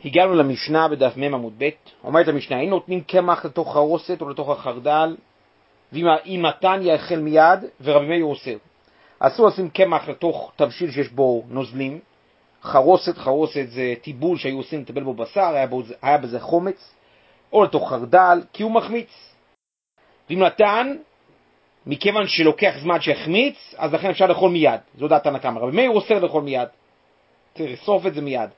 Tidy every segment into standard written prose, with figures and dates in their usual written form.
הגענו למשנה בדף מ' עמוד ב', אומרת המשנה, אין נותנים קמח לתוך חרוסת או לתוך החרדל, ואם מתן יאכל מיד, ורבי מאיר אוסר. אסור לשים קמח לתוך תבשיל שיש בו נוזלים. חרוסת זה טיבול שהיו עושים לטבל בו בשר, היה בזה חומץ, או לתוך חרדל, כי הוא מחמיץ. ואם נתן, מכיוון שלוקח זמן שיחמיץ, אז לכן אפשר לאכול מיד. זו דעת תנא קמא. רבי מאיר אוסר לאכול מיד. צריך לשרוף את זה מיד.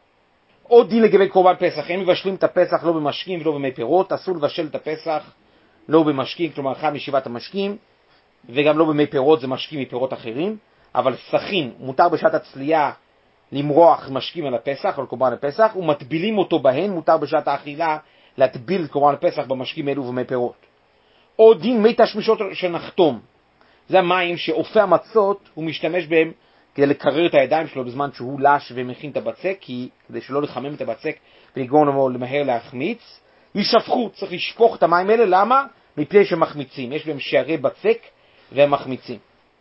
עוד דין לגבי קורבן פסח, אין מבשלים את הפסח לא במשקים ולא במי פירות, אסור לבשל את הפסח לא במשקים, כלומר אחד משבעת המשקים, וגם לא במי פירות, זה משקים מפירות אחרים, אבל סכין, מותר בשעת הצלייה למרוח משקים על הפסח, על קורבן הפסח, ומטבילים אותו בהן, מותר בשעת האכילה להטביל את קורבן הפסח במשקים אלו ובמי פירות. עוד דין מי תשמישות שנחתום, זה המים שאופה המצות הוא משתמש בהם כדי לקרר את הידיים שלו בזמן שהוא לש ומכין את הבצק, כדי שלא לחמם את הבצק ולגרום לו למהר להחמיץ. ישפכו, צריך לשפוך את המים האלה, למה? מפני שמחמיצים, יש בהם שערי בצק והם מחמיצים.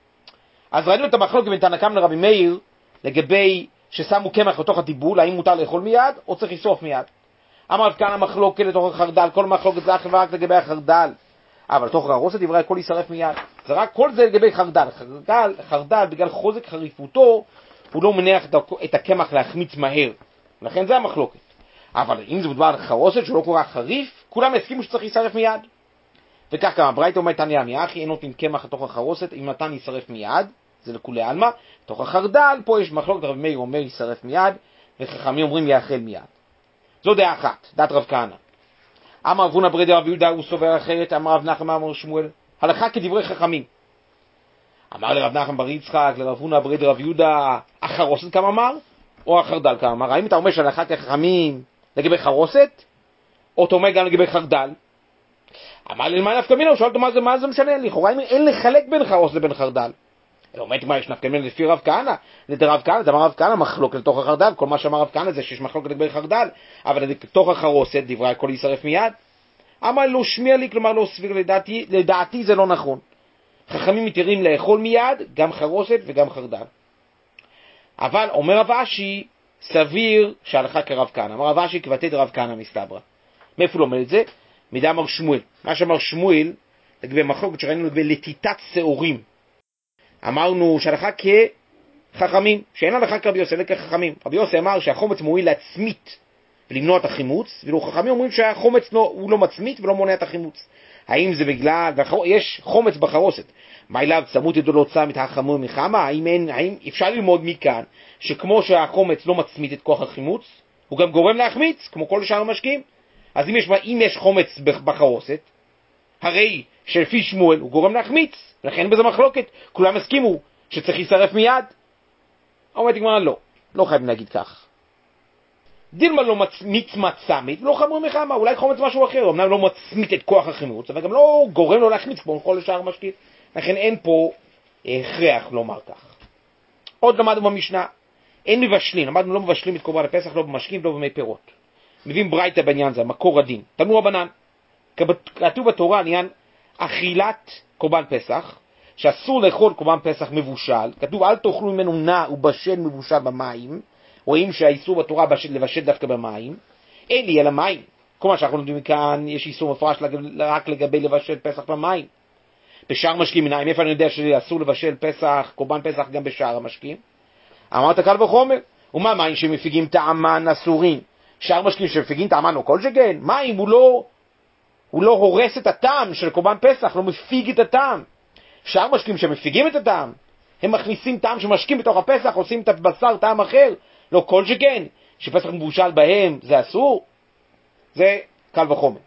אז ראינו את המחלוקת בין תנא קמא לרבי מאיר לגבי ששמו קמח לתוך הטיבול, האם מותר לאכול מיד או צריך לשרוף מיד. אמר כאן המחלוקת לתוך החרדל, כל מחלוקת זה אך ורק לגבי החרדל, אבל לתוך החרוסת דברי הכל יישרף מיד. זה רק כל זה לגבי חרדל. חרדל בגלל חוזק חריפותו הוא לא מניח את הקמח להחמיץ מהר, לכן זה המחלוקת. אבל אם זה מדובר על חרוסת שהוא לא כל כך חריף, כולם הסכימו שצריך להישרף מיד. וכך גם הברייתא אומרת תניא עמי אחי, אין נותנים קמח לתוך החרוסת, אם נתן יישרף מיד, זה לכולי עלמא. תוך החרדל פה יש מחלוקת, רבי מאיר אומר יישרף מיד, וחכמים אומרים יאכל מיד. זו דעה אחת, דעת רב כהנא. אמר רב הונא ברי דרב יהודה, הוא סובר אחרת. אמר רב נחמן אמר שמואל, הלכה כדברי חכמים. אמר לרב נחמן בר יצחק, לרב הונא ברי דרב יהודה, החרוסת כמה אמר, או החרדל כמה אמר? האם אתה אומר שהלכה כחכמים לגבי חרוסת, או אתה אומר גם לגבי חרדל? אמר לי, מה נפקא מינה? הוא שואל אותו, מה זה משנה? לכאורה אין לחלק בין חרוסת לבין חרדל. הוא אומר, מה יש נפקא מינה לפי רב כהנא? לדרב כהנא, אמר רב כהנא מחלוקת לתוך החרדל, כל מה שאמר רב כהנא זה שיש מחלוקת לגבי חרדל, אבל לתוך החרוסת דברי הכל יישרף מיד. אמר לא שמיע לי, כלומר לא סביר לדעתי זה לא נכון. חכמים מתירים לאכול מיד, גם חרוסת וגם חרדל. אבל אומר רב אשי, סביר שהלכה כרב כהנא. אמר רב אשי כבתי דרב כהנא מסתברא. מאיפה לומד את זה? מידע אמר שמואל. מה שאמר שמואל, לגבי מחלוקת שראינו לגבי לטיטת שעורים. אמרנו שהלכה כחכמים, שאין הלכה כרבי יוסי, אלא כחכמים. רבי יוסי אמר שהחומץ מועיל להצמית ולמנוע את החימוץ, ואילו חכמים אומרים שהחומץ הוא לא מצמית ולא מונע את החימוץ. האם זה בגלל, יש חומץ בחרוסת, מה אליו צמות ידו לא צמת החמור מחמה? האם אפשר ללמוד מכאן שכמו שהחומץ לא מצמית את כוח החימוץ, הוא גם גורם להחמיץ, כמו כל שאר המשקים? אז אם יש חומץ בחרוסת, הרי שלפי שמואל הוא גורם להחמיץ, לכן בזה מחלוקת, כולם הסכימו שצריך להישרף מיד. אומרת הגמרא, לא חייבים להגיד כך. דילמה לא מצמית מצמית, לא חמור מחמה, אולי חומץ משהו אחר, אמנם לא מצמית את כוח החימוץ, אבל גם לא גורם לו להחמיץ כמו כל שאר המשקים, לכן אין פה הכרח לומר כך. עוד למדנו במשנה, אין מבשלים, למדנו לא מבשלים את קורבן הפסח, לא במשקים, לא במי פירות. מביאים ברייתא בעניין זה, מקור הדין. תנו רבנן, כתוב בתורה עניין אכילת קורבן פסח, שאסור לאכול קורבן פסח מבושל, כתוב אל תאכלו ממנו נע ובשל מבושל במים, רואים שהאיסור בתורה לבשל דווקא במים, אין לי אלא מים. כל מה שאנחנו לומדים מכאן, יש איסור מפורש רק לגבי לבשל פסח במים. בשאר משקים מניים, איפה אני יודע שאסור לבשל פסח, קורבן פסח גם בשאר המשקים? אמרת קל וחומר, ומה מים שמפיגים טעמן אסורים? שאר משקים שמפיגים טעמן או כל שכן, מים הוא לא הורס את הטעם של קורבן פסח, לא מפיג את הטעם. שאר משקים שמפיגים את הטעם, הם מכניסים טעם שמשקים בתוך הפסח, עושים את הבשר טעם אחר, לא כל שכן, שפסח מבושל בהם, זה אסור, זה קל וחומר.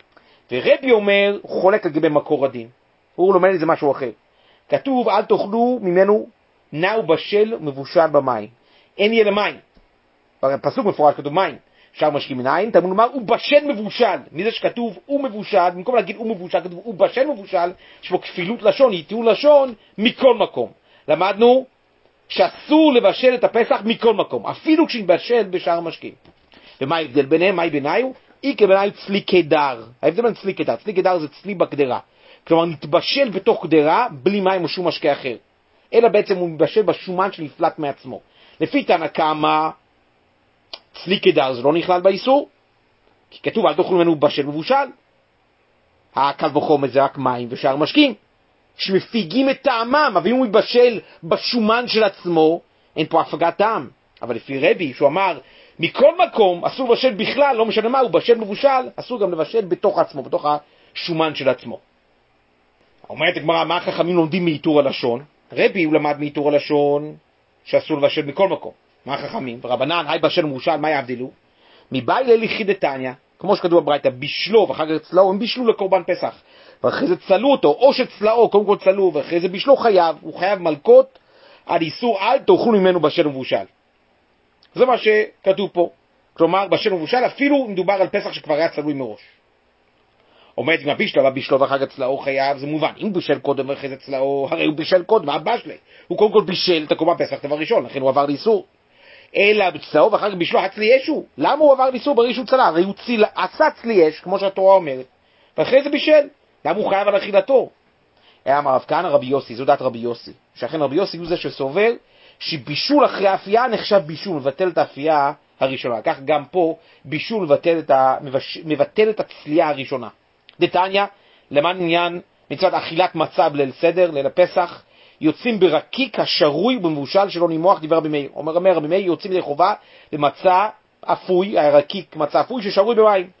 ורבי אומר, הוא חולק לגבי מקור הדין, הוא לומד את זה משהו אחר. כתוב, אל תאכלו ממנו נע ובשל מבושל במים. אין יהיה למים. בפסוק מפורש כתוב מים. שאר משקים מנין, תמוד לומר, הוא בשל מבושל. מזה שכתוב, הוא מבושל, במקום להגיד הוא מבושל, כתוב, הוא בשל מבושל, יש בו כפילות לשון, ייתור לשון, מכל מקום. למדנו שאסור לבשל את הפסח מכל מקום, אפילו כשנבשל בשאר המשקים. ומה ההבדל ביניהם? מה ביניו? איקה ביניו צלי קדר. ההבדל בין צלי קדר, צלי קדר זה צלי בקדרה. כלומר, נתבשל בתוך קדרה, בלי מים או שום משקה אחר. אלא בעצם הוא מתבשל בשומן שנפלט מעצמו. לפי תנא קמא, צלי קדר זה לא נכלל באיסור, כי כתוב אל תאכלו ממנו בשל מבושל. הקל וחומר זה רק מים ושאר משקים, שמפיגים את טעמם, אבל אם הוא יבשל בשומן של עצמו, אין פה הפגת טעם. אבל לפי רבי, שהוא אמר, מכל מקום אסור לבשל בכלל, לא משנה מה, הוא בשל מבושל, אסור גם לבשל בתוך עצמו, בתוך השומן של עצמו. אומרת הגמרא, מה החכמים לומדים מאיתור הלשון? רבי הוא למד מאיתור הלשון שאסור לבשל מכל מקום. מה החכמים? רבנן, היי בשל מבושל, מה יבדלו? מבאי לליכי דתניא, כמו שכתוב בברייתא, בישלו ואחר כך צלעו, הם בישלו לקורבן פסח. ואחרי זה צלו אותו, או שצלעו, קודם כל צלו, ואחרי זה בישלו חייב, הוא חייב מלקות על איסור אל תאכלו ממנו בשל מבושל. זה מה שכתוב פה. כלומר, בשל מבושל, אפילו מדובר על פסח שכבר היה צלוי מראש. אומרת, אם הבישלו ואחר כך צלעו חייב, זה מובן. אם בישל קודם ואחרי זה צלעו, הרי הוא בישל קודם, מה הבשלה? הוא קודם כל בישל את הקורבן פסח דבר ראשון, לכן הוא עבר לאיסור. אלא בצלעו ואחר כך בישלו הצלי אשו. למה הוא עבר לאיסור בראשון צלע? הרי הוא עשה צלי אש, כמו שהתורה אומרת, ואחרי זה בישל. למה הוא חייב על אכילתו? אמר רב כהנא רבי יוסי, זו דעת רבי יוסי, שאכן רבי יוסי הוא זה שסובר שבישול אחרי האפייה נחשב בישול, מבטל את האפייה הראשונה. כך גם פה בישול מבטל את הצלייה הראשונה. דתניא, למען עניין מצוות אכילת מצה בליל סדר, ליל הפסח, יוצאים ברקיק השרוי במבושל שלא נימוח, דיבר רבי מאיר. אומר רבי מאיר, יוצאים ידי חובה במצה אפוי, הרקיק מצה אפוי ששרוי במים.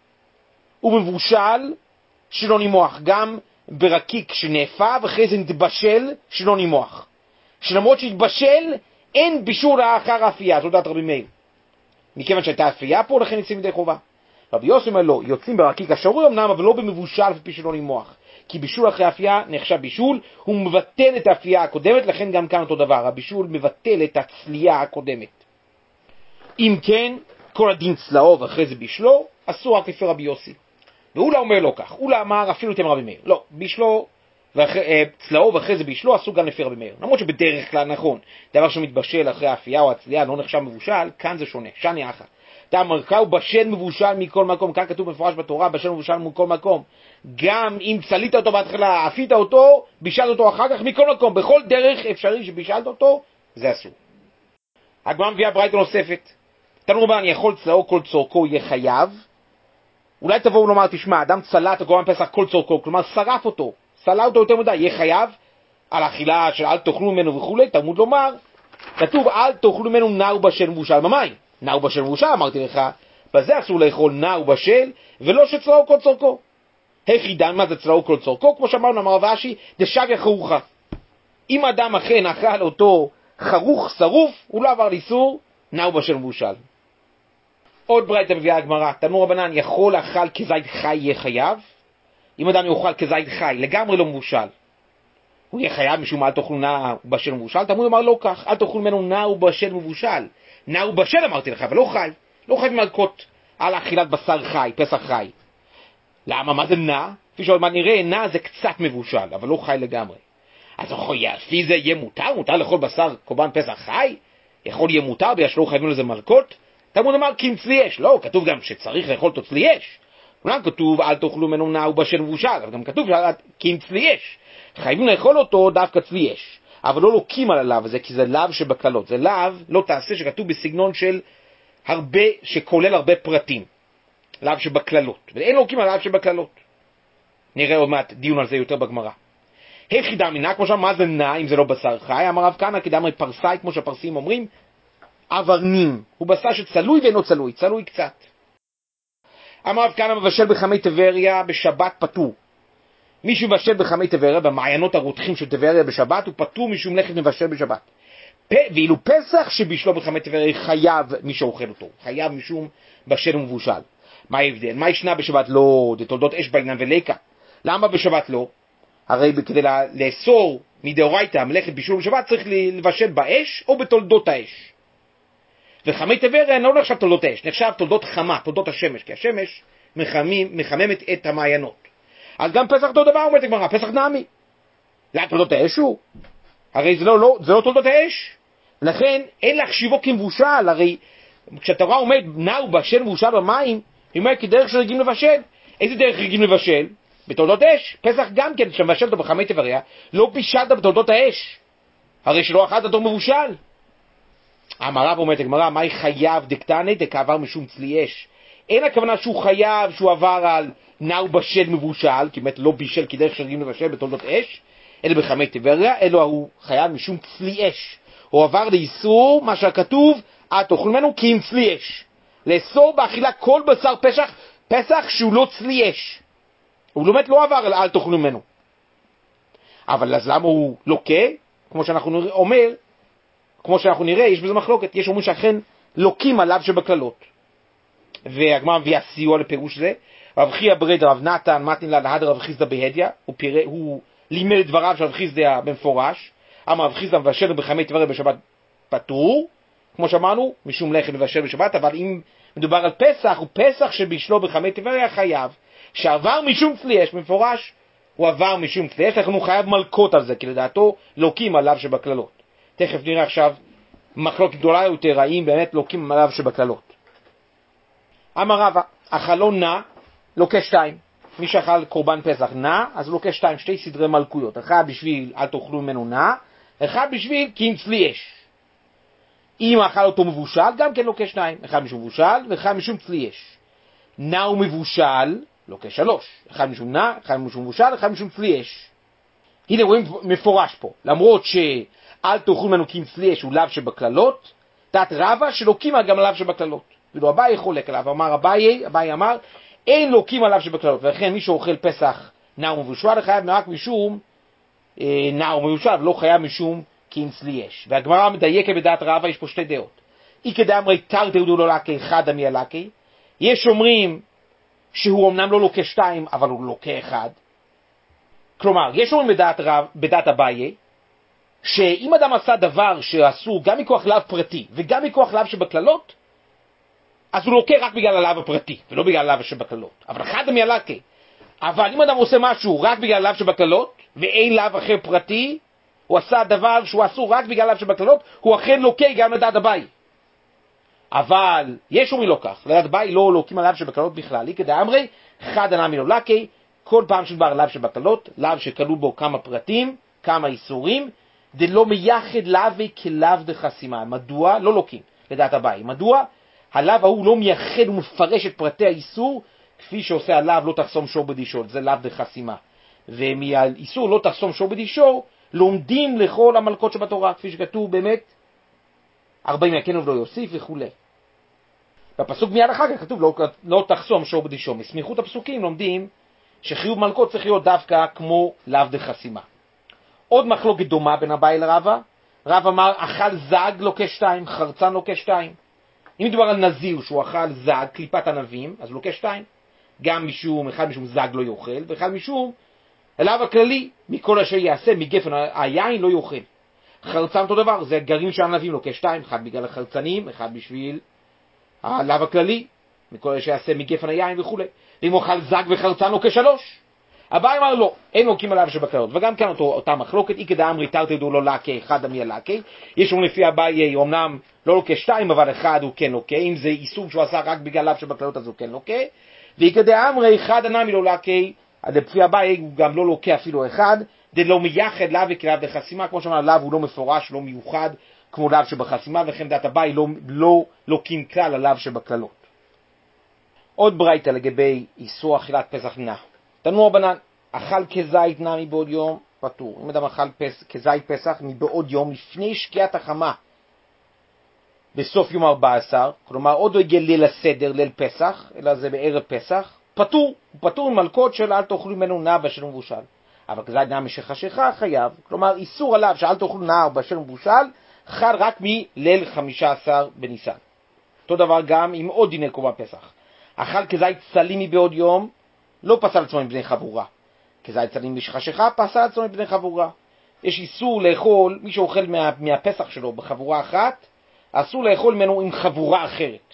ובמבושל שלא נימוח, גם ברקיק שנאפה ואחרי זה נתבשל שלא נימוח. שלמרות שהתבשל, אין בישול לאחר האפייה, זו דעת רבי מאיר. מכיוון שהייתה אפייה פה, לכן יוצאים ידי חובה. רבי יוסי אומר לא, יוצאים ברקיק השרוי אמנם, אבל לא במבושל לפי שלא נימוח. כי בישול אחרי האפייה נחשב בישול, הוא מבטל את האפייה הקודמת, לכן גם כאן אותו דבר, הבישול מבטל את הצלייה הקודמת. אם כן, כל הדין צלעו ואחרי זה בישלו, אסור רק לפי רבי יוסי. ואולה אומר לא כך, אולה אמר אפילו אתם רבי מאיר, לא, בישלו, צלעו ואחרי זה בישלו, אסור גם לפי רבי מאיר. למרות שבדרך כלל נכון, דבר שמתבשל אחרי האפייה או הצלייה לא נחשב מבושל, כאן זה שונה, שני אחת. תאמר הוא בשל מבושל מכל מקום, כאן כתוב מפורש בתורה, בשל מבושל מכל מקום. גם אם צלית אותו בהתחלה, אפית אותו, בישלת אותו אחר כך מכל מקום, בכל דרך אפשרי שבישלת אותו, זה אסור. הגמרא מביאה ברייתא נוספת. תנו רבנן, יכול צלעו כל צורכו יהיה חייב. אולי תבואו לומר, תשמע, אדם צלע את הקורבן פסח כל צורכו, כלומר שרף אותו, צלע אותו יותר מדי, יהיה חייב על אכילה של אל תאכלו ממנו וכו'. תלמוד לומר, כתוב אל תאכלו ממנו נעו בשל מבושל במים. נעו בשל מבושל, אמרתי לך, בזה אסור לאכול נעו בשל, ולא שצלעו כל צורכו. היחידן, מה זה צלעו כל צורכו? כמו שאמרנו, אמר רב אשי, דשביה חרוכה. אם אדם אכן אכל אותו חרוך, שרוף, הוא לא עבר לאיסור, נעו בשל מבושל. עוד ברייתא מביאה הגמרא, תנו רבנן, יכול לאכל כזית חי יהיה חייב? אם אדם יאכל כזית חי, לגמרי לא מבושל, הוא יהיה חייב משום אל תאכלו נעו בשל מבושל? תלמוד אמר לא כך, אל תאכלו ממנו נעו בשל מבושל. נעו בשל אמרתי לך, אבל לא חי. לא חי מלקות על אכילת בשר חי, פסח חי. למה? מה זה נע? כפי שעוד מה נראה, נע זה קצת מבושל, אבל לא חי לגמרי. אז לפי זה יהיה מותר? מותר לאכול בשר קורבן פסח חי? יכול יהיה מותר בגלל שלא חייבים לזה מלקות? תלמוד אמר כי אם צלי אש. לא, כתוב גם שצריך לאכול אותו צלי אש. אומנם כתוב אל תאכלו ממנו נעו בשל מבושל, אבל גם כתוב כי אם צלי אש. חייבים לאכול אותו דווקא צלי אש. אבל לא לוקים על הלאו הזה, כי זה לאו שבקללות. זה לאו, לא תעשה, שכתוב בסגנון של הרבה, שכולל הרבה פרטים. לאו שבקללות. ואין לוקים על לאו שבקללות. נראה עוד מעט דיון על זה יותר בגמרא. היחידה מינה, כמו שאמר, מה זה נע אם זה לא בשר חי? אמר רב כהנא, כדאמרי פרסאי, כמו שהפרסים אומרים, אברנים. הוא בשר שצלוי ואינו צלוי, צלוי קצת. אמר רב כהנא, מבשל בחמי טבריה בשבת פטור. מי שמבשל בחמי טבריה, במעיינות הרותחים של טבריה בשבת, הוא פטור משום מלאכת מבשל בשבת. ואילו פסח שבישלו בחמי טבריה חייב מי שאוכל אותו, חייב משום בשל ומבושל. מה ההבדל? מה ישנה בשבת? לא, זה תולדות אש בעניין וליקה. למה בשבת לא? הרי כדי לאסור מדאורייתא מלאכת בישול בשבת צריך לבשל באש או בתולדות האש. וחמי טבריה לא נחשב תולדות האש, נחשב תולדות חמה, תולדות השמש, כי השמש מחממת את המעיינות. אז גם פסח אותו דבר אומרת הגמרא, פסח נעמי. לאן תולדות האש הוא? הרי זה לא תולדות האש. לכן אין להחשיבו כמבושל, הרי כשהתורה אומרת נעו בשל מבושל במים, היא אומרת כדרך שרגילים לבשל. איזה דרך רגילים לבשל? בתולדות אש. פסח גם כן, כשמבשל אותו בחמי טבריה, לא בישלת בתולדות האש. הרי שלא אכלת אותו מבושל. המרב אומרת הגמרא, מהי חייב דקטני דקעבר משום צלי אש? אין הכוונה שהוא חייב שהוא עבר על נאו בשל מבושל, כי באמת לא בישל כדרך שרגילים לבשל בתולדות אש, אלא בחמי טבריה, אלא הוא חייב משום צלי אש. הוא עבר לאיסור, מה שכתוב, אל תאכלו ממנו כי אם צלי אש. לאסור באכילה כל בשר פסח שהוא לא צלי אש. הוא באמת לא עבר על אל תאכלו ממנו. אבל אז למה הוא לוקה? כמו שאנחנו נראה, יש בזה מחלוקת. יש אומרים שאכן לוקים עליו שבכללות. והגמרא מביאה סיוע לפירוש זה. רב חייא ברד רב נתן מתנין לה להד רב חיסדא בהדיא, הוא לימד את דבריו של רב חיסדא במפורש. אמר רב חיסדא מבשל בחמי טבריה בשבת פטור, כמו שאמרנו, משום לחם מבשל בשבת, אבל אם מדובר על פסח, הוא פסח שבישלו בחמי טבריה חייב, שעבר משום צלי אש, במפורש הוא עבר משום צלי אש, לכן הוא חייב מלקות על זה, כי לדעתו לוקים עליו שבכללות. תכף נראה עכשיו מחלוקת גדולה יותר, האם באמת לוקים עליו שבכללות. אמר רבא, אכלו נע, לוקה 2. מי שאכל קורבן פסח נע, אז הוא לוקה 2, שתי סדרי מלכויות. אחד בשביל אל תאכלו ממנו נע, אחד בשביל כי אם צלי אש. אם אכל אותו מבושל, גם כן לוקה 2. אחד משום מבושל ואחד משום צלי אש. נע ומבושל, לוקה 3. אחד משום נע, אחד משום מבושל, אחד משום צלי אש. הנה רואים מפורש פה. למרות שאל תאכלו ממנו כי אם צלי אש הוא לאו שבכללות, תת רבא שלוקים גם לאו שבכללות. ואילו אביי חולק עליו, אמר אביי אמר, אין לוקים עליו שבכללות, ולכן מי שאוכל פסח נע ומבושל חייב רק משום נע ומבושל, ולא חייב משום כי אם צלי אש. והגמרא מדייקת בדעת רבא, יש פה שתי דעות. איקא דאמרי תרתי דו לא לקי, חדא מי הלקי. יש אומרים שהוא אמנם לא לוקה 2, אבל הוא לוקה 1. כלומר, יש אומרים בדעת אביי, שאם אדם עשה דבר שאסור גם מכוח לאו פרטי וגם מכוח לאו שבכללות, אז הוא לוקה רק בגלל הלאו הפרטי, ולא בגלל הלאו שבכללות. אבל חדא מי הלקי. אבל אם אדם עושה משהו רק בגלל הלאו שבכללות, ואין לאו אחר פרטי, הוא עשה דבר שהוא אסור רק בגלל לאו שבכללות, הוא אכן לוקה גם לדעת אביי. אבל יש אומרים לא כך, לדעת אביי לא לוקים עליו שבכללות בכלל. איקא דאמרי, חדא נמי לא לקי, כל פעם שדבר לאו שבכללות, לאו שכלו בו כמה פרטים, כמה איסורים, דלא מייחד לאו כלאו דחסימה. מדוע? לא לוקים, לדעת אביי. מדוע? הלאו ההוא לא מייחד ומפרש את פרטי האיסור, כפי שעושה הלאו לא תחסום שור בדישו, זה לאו דחסימה. ומהאיסור לא תחסום שור בדישו, לומדים לכל המלכות שבתורה, כפי שכתוב באמת, 40 יקנו ולא יוסיף וכו'. בפסוק מיד אחר כך כתוב לא תחסום שור בדישו. מסמיכות הפסוקים לומדים שחיוב מלכות צריך להיות דווקא כמו לאו דחסימה. עוד מחלוקת דומה בין אביי לרבא. רב אמר אכל זג לוקה 2, חרצן לוקה 2. אם מדובר על נזיר שהוא אכל זג, קליפת ענבים, אז לוקה 2. גם משום, אחד משום זג לא יאכל, ואחד משום הלאו הכללי, מכל אשר יעשה מגפן היין לא יאכל. חרצן אותו דבר, זה גרעין של ענבים לוקה 2, אחד בגלל החרצנים, אחד בשביל הלאו הכללי, מכל אשר יעשה מגפן היין וכו'. ואם הוא אכל זג וחרצן לוקה 3. אביי אמר לא, אין לוקים עליו שבכללות. וגם כאן אותה מחלוקת, איקא דאמרי תרתי דו לא לקי, חדא מי הלקי. יש אומרים לפי אביי, אמנם לא לוקה 2, אבל אחד הוא כן לוקה. אם זה איסור שהוא עשה רק בגלל לאו שבכללות, אז הוא כן לוקה. ואיקא דאמרי חדא נמי לא לקי, לפי אביי הוא גם לא לוקה אפילו אחד, דלא מייחד לאו כלאו דחסימה, כמו שאמר, לאו הוא לא מפורש, לא מיוחד, כמו לאו שבחסימה, וכן דעת אביי לא לוקים כלל הלאו שבכללות. עוד ברייתא לגבי איסור אכילת פסח נע. תנו רבנן, אכל כזית נע מבעוד יום פטור. אם אדם אכל כזית פסח מבעוד יום לפני שקיעת החמה בסוף יום 14, כלומר עוד לא הגיע ליל הסדר, ליל פסח, אלא זה בערב פסח, פטור. הוא פטור ממלכות של אל תאכלו ממנו נע בשל מבושל. אבל כזית נע משחשיכה חייב, כלומר איסור עליו שאל תאכלו נע בשל מבושל חל רק מליל 15 בניסן. אותו דבר גם עם עוד דיני קורבן פסח. אכל כזית צלים מבעוד יום, לא פסל עצמו מבני חבורה. כזית צלים משחשיכה, פסל עצמו מבני חבורה. יש איסור לאכול, מי שאוכל מהפסח שלו בחבורה אחת, אסור לאכול ממנו עם חבורה אחרת,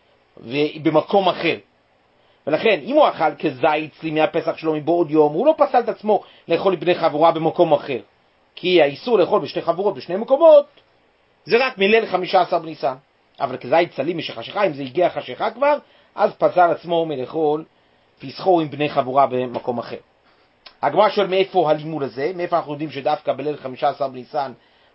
ובמקום אחר. ולכן, אם הוא אכל כזית צלים מהפסח שלו מבעוד יום, הוא לא פסל את עצמו לאכול עם בני חבורה במקום אחר. כי האיסור לאכול בשתי חבורות בשני מקומות, זה רק מליל 15 בניסן. אבל כזית צלים משחשיכה, אם זה הגיע חשיכה כבר, אז פסל עצמו מלאכול פסחו עם בני חבורה במקום אחר. הגמרא שואל מאיפה הלימוד הזה, מאיפה אנחנו יודעים שדווקא בליל 15 בניסן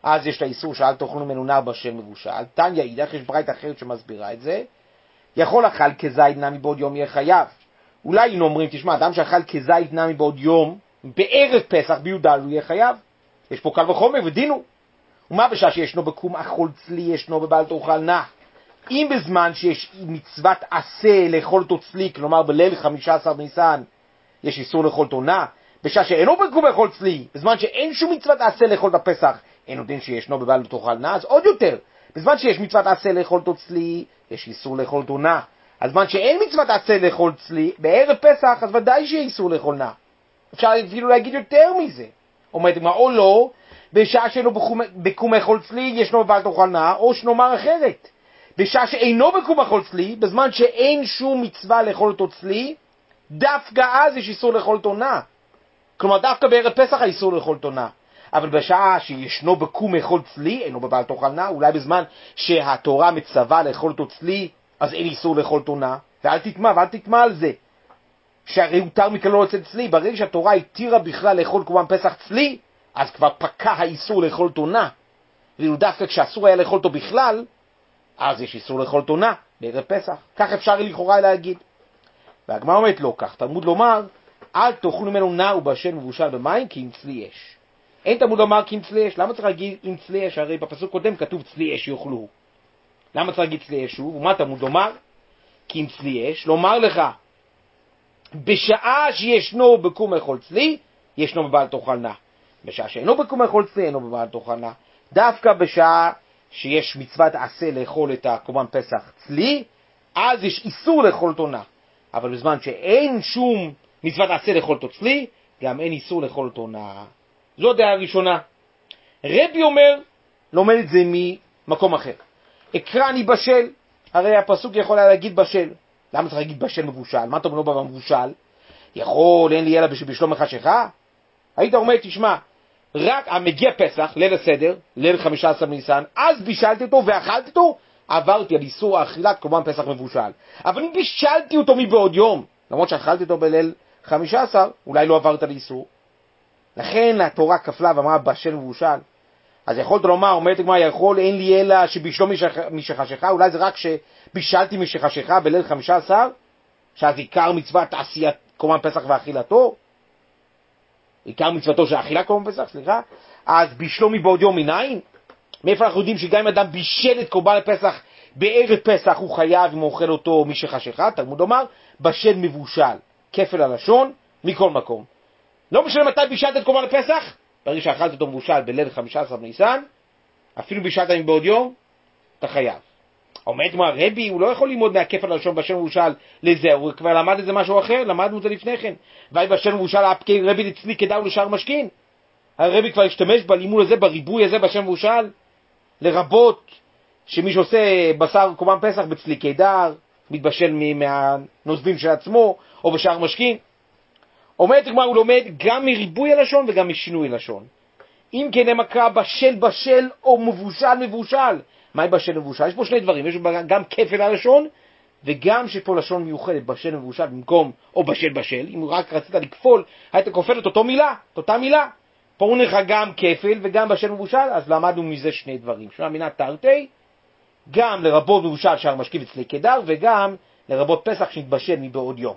אז יש את האיסור שאל תאכלו ממנו נער בשל מבושל. תניא אידך, יש ברייתא אחרת שמסבירה את זה. יכול אכל כזית נמי בעוד יום יהיה חייב. אולי היינו אומרים, תשמע, אדם שאכל כזית נמי בעוד יום, בערב פסח בי"ד הוא יהיה חייב. יש פה קל וחומר ודינו. ומה בשעה שישנו בקום אכול צלי, ישנו בבל תאכל נע? אם בזמן שיש מצוות עשה לאכול אותו צלי, כלומר בליל 15 בניסן, יש איסור לאכול אותו נע, בשעה שאינו בקום אכול צלי, בזמן שאין שום מצוות עשה לאכול בפסח, אין עוד דין שישנו בבל תאכל נע, אז עוד יותר. בזמן שיש מצוות עשה לאכול אותו צלי, יש איסור לאכול אותו נע. אז בזמן שאין מצוות עשה לאכול צלי, בערב פסח, אז ודאי שיהיה איסור לאכול נע. אפשר אפילו להגיד יותר מזה. אומרת, או לא, בשעה שאינו בקום אכול צלי, ישנו בבל תאכל נע, או שנאמר אחרת. בשעה שאינו בקום אכול צלי, בזמן שאין שום מצווה לאכול אותו צלי, דווקא אז יש איסור לאכול אותו נע. כלומר, דווקא בערב פסח האיסור לאכול אותו נע. אבל בשעה שישנו בקום אכול צלי, אינו בבל תאכל נע, אולי בזמן שהתורה מצווה לאכול אותו צלי, אז אין איסור לאכול אותו נע, ואל תטמע על זה. שהרי הותר מכלו אצל צלי, ברגע שהתורה התירה בכלל לאכול קורבן פסח צלי, אז כבר פקע האיסור לאכול אותו נע. ואילו דווקא כשאסור היה לאכול אותו בכלל, אז יש איסור לאכול אותו נע בערב פסח. כך אפשר לכאורה להגיד. והגמרא אומרת לא כך, תלמוד לומר, אל תאכלו ממנו נע ובשל מבושל במים, כי עם צלי אש. אין תלמוד לומר כי עם צלי אש. למה צריך להגיד עם צלי אש? הרי בפסוק קודם כתוב צלי אש יאכלו. למה צריך להגיד צלי אש שוב? ומה תלמוד לומר? כי עם צלי אש, לומר לך, בשעה שישנו בקום אכול צלי, ישנו בבל תאכל נע. בשעה שאינו בקום אכול צלי, אינו בבל תאכל נע. דווקא בשעה שיש מצוות עשה לאכול את הקורבן פסח צלי, אז יש איסור לאכול אותו נע. אבל בזמן שאין שום מצוות עשה לאכול אותו צלי, גם אין איסור לאכול אותו נע. זו הדעה הראשונה. רבי אומר, לומד את זה ממקום אחר. אקרא אני בשל, הרי הפסוק יכול להגיד בשל. למה צריך להגיד בשל מבושל? מה אתה אומר לו במבושל? יכול, אין לי אלא בשלום מחשכה? היית אומר, תשמע, רק המגיע פסח, ליל הסדר, ליל 15 בניסן, אז בישלתי אותו ואכלתי אותו, עברתי על איסור האכילת קורבן פסח מבושל. אבל אם בישלתי אותו מבעוד יום, למרות שאכלתי אותו בליל 15, אולי לא עברת על איסור. לכן התורה כפלה ואמרה בשל מבושל. אז יכולת לומר, אומרת לגמרי, יכול, אין לי אלא שבישלום משחשכה, אולי זה רק שבישלתי משחשכה בליל 15, שאז עיקר מצוות עשיית קורבן פסח ואכילתו, עיקר מצוותו של אכילה קורבן פסח, סליחה, אז בישלום מבעוד יום מניין? מאיפה אנחנו יודעים שגם אם אדם בישל את קורבן פסח בערב פסח, הוא חייב אם הוא אוכל אותו משחשכה? תלמוד לומר, בשל מבושל, כפל הלשון, מכל מקום. לא משנה מתי בישלת את קורבן פסח, ברגע שאכלת אותו מבושל בליל 15 בניסן, אפילו בישלת מבעוד יום, אתה חייב. עומד מה רבי, הוא לא יכול ללמוד מהכפל הלשון בשל מבושל לזה, הוא כבר למד את זה משהו אחר, למדנו את זה לפני כן. ואי בשל מבושל אפקי רבי לצלי כדאו לשאר משכין. הרבי כבר השתמש בלימוד הזה, בריבוי הזה בשל מבושל, לרבות שמי שעושה בשר קורבן פסח בצלי כדר, מתבשל מהנוזבים של עצמו, או בשאר משכין. אומרת הגמרא, הוא לומד גם מריבוי הלשון וגם משינוי לשון. אם כן המקרא בשל או מבושל. מהי בשל מבושל? יש פה שני דברים, יש גם כפל הלשון, וגם שפה לשון מיוחדת, בשל מבושל במקום או בשל. אם רק רצית לכפול, היית כופל את אותה מילה. פה הוא נראה גם כפל וגם בשל מבושל, אז למדנו מזה שני דברים. שונה מינה תרתי, גם לרבות מבושל שער משכיב אצלי כדר, וגם לרבות פסח שנתבשל מבעוד יום.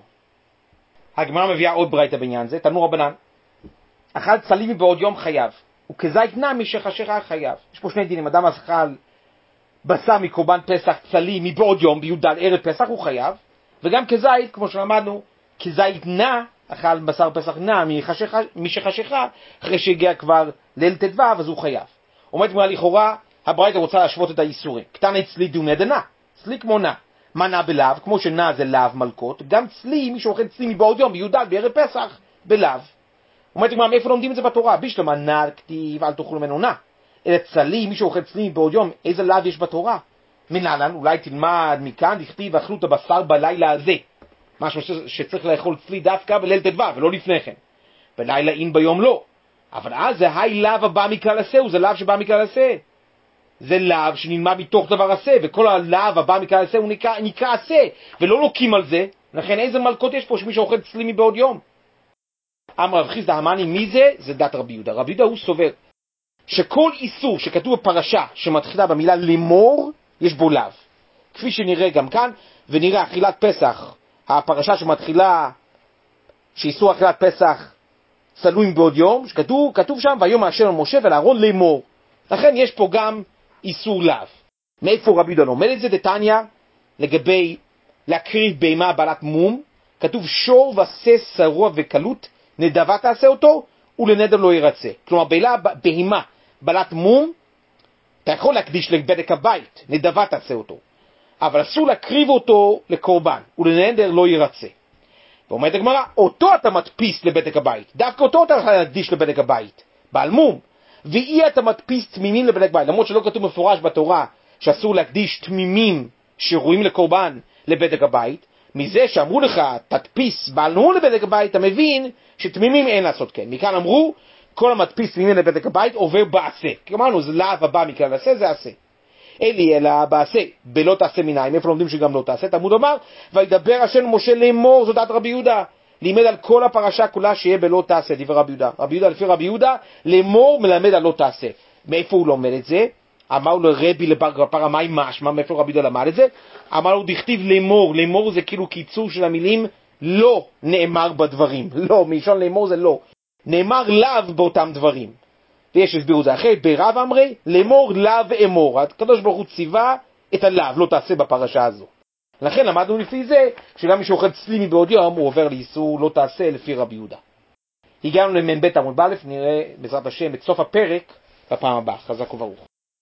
הגמרא מביאה עוד ברייתא בעניין זה, תנו רבנן, אכל צלי מבעוד יום חייב, וכזית נע משחשכה חייב. יש פה שני דינים, אדם אכל בשר מקורבן פסח צלי מבעוד יום, בי"ד ערב פסח הוא חייב, וגם כזית, כמו שלמדנו, כזית נע, אכל בשר פסח נע משחשכה, אחרי שהגיע כבר ליל ט"ו, אז הוא חייב. אומרת גמרא לכאורה, הברייתא רוצה להשוות את האיסורים. קטן אצלי דומיה דנע, צלי כמו נע. מה נע בלאו? כמו שנע זה לאו מלכות, גם צלי, מי שאוכל צלי מבעוד יום, בי"ד בערב פסח, בלאו. אומרת גמרא, מאיפה לומדים את זה בתורה? בשלמה נע כתיב, אל תאכלו ממנו נע. אלא צלי, מי שאוכל צלי מבעוד יום, איזה לאו יש בתורה? מנהלן, אולי תלמד מכאן, דכתיב אכלו את הבשר בלילה הזה. משהו שצריך לאכול צלי דווקא בליל ט"ו, ולא לפני כן. בלילה אין ביום לא. אבל אז זה היי לאו הבא מכלל עשה, זה לאו שבא מכלל עשה. זה לאו שנלמד מתוך דבר עשה, וכל הלאו הבא מכלל עשה הוא נקרא עשה, ולא לוקים על זה. לכן איזה מלכות יש פה שמי שאוכל צלי מבעוד יום? אמר רב חיסדא המאני, מי זה? זה דת רבי יהודה. רבי יהודה הוא סובר שכל איסור שכתוב בפרשה שמתחילה במילה לאמור, יש בו לאו. כפי שנראה גם כאן, ונראה אכילת פסח, הפרשה שמתחילה, שאיסור אכילת פסח צלויים בעוד יום, כתוב שם, והיום השם למשה ולאהרון לאמור. לכן יש פה גם איסור לאו. מאיפה רבי יהודה לומד את זה? דתניא, לגבי להקריב בהמה בעלת מום, כתוב שור ושה שרוע וקלות, נדבה תעשה אותו, ולנדר לא ירצה. כלומר, בהמה בעלת מום, אתה יכול להקדיש לבדק הבית, נדבה תעשה אותו. אבל אסור להקריב אותו לקורבן, ולנדר לא ירצה. ואומרת הגמרא, אותו אתה מדפיס לבדק הבית, דווקא אותו אתה יכול להקדיש לבדק הבית, בעל מום, ואי אתה מדפיס תמימים לבדק בית, למרות שלא כתוב מפורש בתורה שאסור להקדיש תמימים שרואים לקורבן לבדק הבית, מזה שאמרו לך תדפיס בעל מום לבדק הבית, אתה מבין שתמימים אין לעשות כן. מכאן אמרו, כל המדפיס תמימים לבדק הבית עובר בעשה, כי אמרנו זה לאו הבא מכלל עשה, זה עשה. אלא בעשה, בלא תעשה מניים, איפה לומדים שגם לא תעשה? תלמוד אומר, וידבר השם משה לאמור, זאת דעת רבי יהודה, לימד על כל הפרשה כולה שיהיה בלא תעשה, דבר רבי יהודה. רבי יהודה לפי רבי יהודה, לאמור מלמד על לא תעשה. מאיפה הוא לומד את זה? אמר לו רבי לבר פרמי משמע, מאיפה רבי יהודה למד את זה? אמר לו דכתיב לאמור, לאמור זה כאילו קיצור של המילים לא נאמר בדברים, לא, מלשון לאמור זה לא, נאמר לאו באותם דברים. ויש הסבירו זה אחרי, ברב אמרי, לאמור לאו אמור. הקדוש ברוך הוא ציווה את הלאו, לא תעשה בפרשה הזו. לכן למדנו לפי זה, שגם מי שאוכל צלימי בעוד יום, הוא עובר לאיסור לא תעשה לפי רבי יהודה. הגענו למ"ב עמוד א', נראה בעזרת השם את סוף הפרק בפעם הבאה. חזק וברוך.